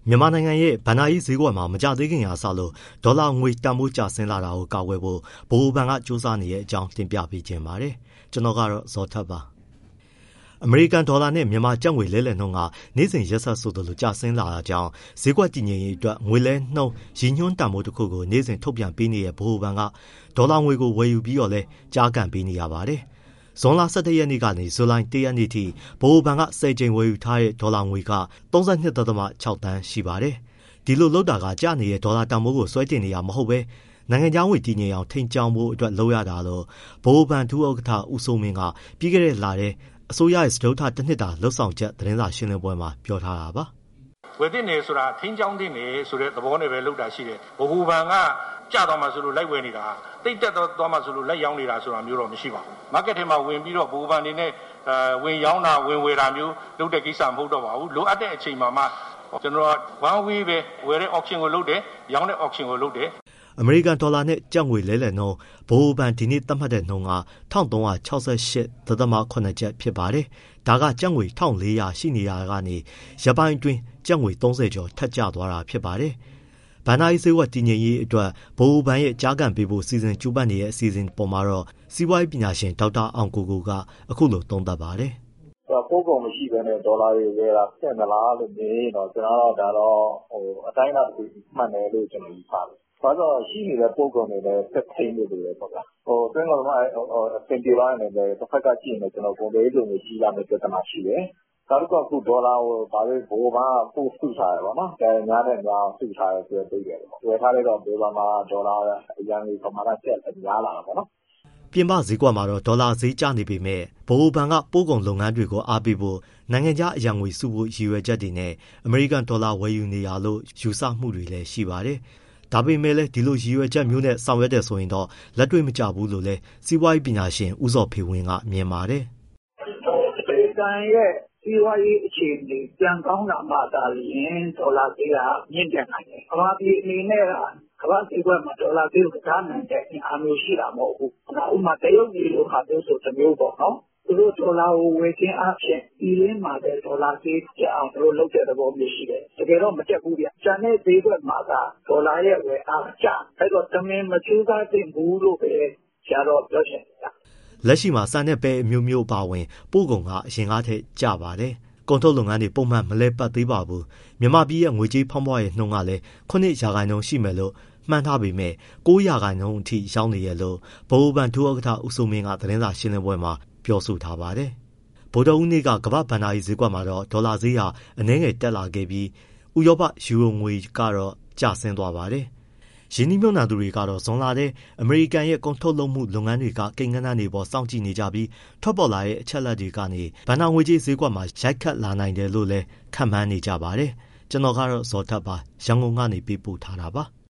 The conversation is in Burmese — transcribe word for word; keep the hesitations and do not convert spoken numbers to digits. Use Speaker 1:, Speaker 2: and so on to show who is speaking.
Speaker 1: မြန်မာနိုင်ငံရဲ့ဘဏ္ဍာရေးဈေးကွက်မှာမကြသေးခင်ကစလို့ဒေါ်လာငွေတန်ဖိုးကျဆင်းလာတာကိုကာကွယ်ဖို့ဗဟိုဘဏ်ကစူးစမ်းနေတဲ့အကြောင်းတင်ပြပေးခြင်းပါတယ်။ကျွန်တော်ကတော့ဇော်ထက်ပါ။အမေရိကန်ဒေါ်လာနဲ့မြန်မာကျပ်ငွေလဲလှယ်နှုန်းကနေ့စဉ်ရက်ဆက်ဆိုသလိုကျဆင်းလာတာကြောင့်ဈေးကွက်တည်ငြိမ်ရေးအတွက်ငွေလဲနှုန်းရည်ညွှန်းတန်ဖိုးတစ်ခုကိုနေ့စဉ်ထုတ်ပြန်ပေးနေတဲ့ဗဟိုဘဏ်ကဒေါ်လာငွေကိုဝယ်ယူပြီးတော့လဲကြားကန်ပေးနေရပါတယ်။ဇွန်လ၁၁ရက်နေ့ကနေဇူလိုင်၁ရက်နေ့ထိဗဟိုဘဏ်ကဆယ်ကြိမ်ဝယ်ယူထားတဲ့ဒေါ်လာငွေက၃၂.၆ သန်းရှိပါတယ်။ဒီလိုလုပ်တာကကျနေတဲ့ဒေါ်လာတန်ဖိုးကိုဆွဲတင်နေတာမဟုတ်ပဲနိုင်ငံခြားငွေတည်ငြိမ်အောင်ထိန်းကျောင်းဖို့အတွက်လုပ်ရတာလို့ဗဟိုဘဏ်ဒုဥက္ကဋ္ဌဦးစိုးမင်းကပြီးခဲ့တဲ့လတဲ့အစိုးရရဲ့စတုတ္ထတစ်နှစ်တာလှုပ်ဆောင်ချက်သတင်းစာရှင်းလင်းပွဲမှာပြောထားတာပါ
Speaker 2: ။ဝယ်တင်နေဆိုတာထိန်းကျောင်းတင်နေဆိုတဲ့သဘောနဲ့ပဲလုပ်တာရှိတယ်။ဗဟိုဘဏ်ကကြတော့မှဆိုလို့လိုက်ဝယ်နေတာတိတ်တက်တော့သွားမှဆိုလို့လက်ရောင်းနေတာဆိုတာမျိုးတော့မရှိပါဘူး။ market ထဲမှာဝင်ပြီးတော့ဗဟိုဘဏ်နေနဲ့အဲဝင်ရောင်းတာဝင်ဝယ်တာမျိုးလုပ်တဲ့ကိစ္စမဟုတ်တော့ပါဘူး။လိုအပ်တဲ့အချိန်မှာမှကျွန်တော်က one way ပဲဝယ်တဲ့ auction ကိုလုပ်တယ်ရောင်းတဲ့ auction ကိုလုပ်တယ်
Speaker 1: အမေရိကန်ဒေါ်လာနဲ့ကျပ်ငွေလဲလှယ်နှုန်းဗဟိုဘဏ်ဒီနေ့သတ်မှတ်တဲ့နှုန်းက၁၃၆၈.၇ ကျပ်ဖြစ်ပါတယ်။ဒါကကျပ်ငွေ၁၄၀၀ရှိနေရကနေရက်ပိုင်းအတွင်းကျပ်ငွေ၃၀ကျော်ထပ်ကျသွားတာဖြစ်ပါတယ်။ဘဏ္ဍာရေးဈေးကွက်တည်ငြိမ်ရေးအတွက်ဗဟိုဘဏ်ရဲ့ကြားကန်ပေးဖို့စီစဉ်ကြိုးပမ်းနေတဲ့အစီအစဉ်ပေါ်မှာတော့စီးပွားရေးပညာရှင်ဒေါက်တာအောင်ကိုကိုကအခုလိုသုံးသပ်ပါတယ်
Speaker 3: ။ပို့ကုန်မရှိဘဲနဲ့ဒေါ်လာတွေဝယ်တာဖြစ်မလားလို့မြင်တော့ကျွန်တော်တို့ဒါတော့ဟိုအတိုင်းအတာတစ်ခုမှန်တယ်လို့ကျွန်တော်ယူဆတယ်။ဘာလို့ရှိနေတဲ့ပို့ကုန်တွေလည်းသက်ထိန်နေလို့ပဲပေါ့ဗျာ။ဟိုတွင်းကောင်မှဟိုအပင်ပြေလာနေတယ်တစ်ဖက်ကကြည့်နေကျွန်တော်ပုံလေးလိုမျိုးကြီးလာမယ့်ပြဿနာရှိတယ်။ဒါတော့အခုဒေါ်လာကိုဘာလို့ဘိုးဘာပို့စုထားရပါတော့။ဒါများနဲ့များစုထားရဆိုတဲ့ပြည်တယ်ပေါ့။ဝယ်ထားလိုက်တော့ဘိုးဘာမှာဒေါ်လာအရင်ကပမာဏကျက်များလာတာပေါ့နော်
Speaker 1: ။ပြင်ပဈေးကွက်မှာတော့ဒေါ်လာဈေးကျနေပေမဲ့ဗဟိုဘဏ်ကပို့ကုန်လုပ်ငန်းတွေကိုအားပေးဖို့နိုင်ငံခြားအရန်ငွေစုဖို့ရည်ရွယ်ချက်တွေနဲ့အမေရိကန်ဒေါ်လာဝယ်ယူနေရလို့ယူဆမှုတွေလည်းရှိပါတယ်။ဒါပေမဲ့လည်းဒီလိုရည်ရွယ်ချက်မျိုးနဲ့ဆောင်ရွက်တဲ့ဆိုရင်တော့လက်တွေ့မကျဘူးလို့လည်းစီးပွားရေးပညာရှင်ဦးစောဖေဝင်းကမြင်ပါတယ်
Speaker 4: ။ဒေသရဲ့စီးပွားရေးအခြေအနေပြန်ကောင်းလာမှသာလျှင်ဒေါ်လာဈေးကမြင့်တက်နိုင်တယ်။အမှားဒီအနေနဲ့ကကမ္ဘာ့ဈေးကွက်မှာဒေါ်လာဈေးကိုကြားနိုင်တဲ့အအားမျိုးရှိတာမဟုတ်ဘူး။ဥပမာတရုတ်ပြည်လိုဟာမျိုးဆိုတစ်မျိုးပေါ့နော်။သူတို့ဒေါ်လာကိုဝယ်ခြင်းအပြင်ပြည်ရင်းမှာပဲဒေါ်လာဈေးကျအောင်သူတို့လုပ်တဲ့သဘောမျိုးရှိတယ်။တကယ်တော့မတက်ဘူးဗျ။ကျန်တဲ့ဈေးကွက်မှာကဒေါ်လာရဲ့ဝယ်အားကျ။အဲ့တော့တမင်မချိုးသားတဲ့ဘူးလို့ပဲဆရာတော်ပြောချင်တယ်
Speaker 1: ။လက်ရှိမှာစံတဲ့ပဲအမျိုးမျိုးပါဝင်ပို့ကုန်ကအရင်ကားထက်ကျပါတယ်။ကုန်ထုတ်လုပ်ငန်းတွေပုံမှန်မလဲပတ်သေးပါဘူး။မြန်မာပြည်ရဲ့ငွေကြေးဖောင်းပွားရဲ့နှုန်းကလည်းခုနှစ်ရာခိုင်နှုန်းရှိမယ်လို့မှန်းထားပေမဲ့ကိုးရာခိုင်နှုန်းအထိရောက်နေရလို့ဗဟိုဘဏ်ဒုဥက္ကဋ္ဌဦးစိုးမင်းကသတင်းစာရှင်းလင်းပွဲမှာပြောဆိုထားပါတယ်။ဗုဒ္ဓဦးနေ့ကကမ္ဘာ့ဘဏ္ဍာရေးဈေးကွက်မှာတော့ဒေါ်လာဈေးဟာအနည်းငယ်တက်လာခဲ့ပြီးဥရောပယူရိုငွေကတော့ကျဆင်းသွားပါတယ်။ရင်းနှီးမြှုပ်နှံသူတွေကတော့ဇွန်လထဲအမေရိကန်ရဲ့ကုန်ထုတ်လုပ်မှုလုပ်ငန်းတွေကကိန်းဂဏန်းတွေပေါ်စောင့်ကြည့်နေကြပြီးထွက်ပေါ်လာတဲ့အချက်အလက်တွေကနေဘဏ္ဍာငွေကြေးဈေးကွက်မှာရိုက်ခတ်လာနိုင်တယ်လို့လည်းခန့်မှန်းနေကြပါတယ်။ကျွန်တော်ကတော့ဇော်ထက်ပါရန်ကုန်ကနေပေးပို့ထားတာပါ။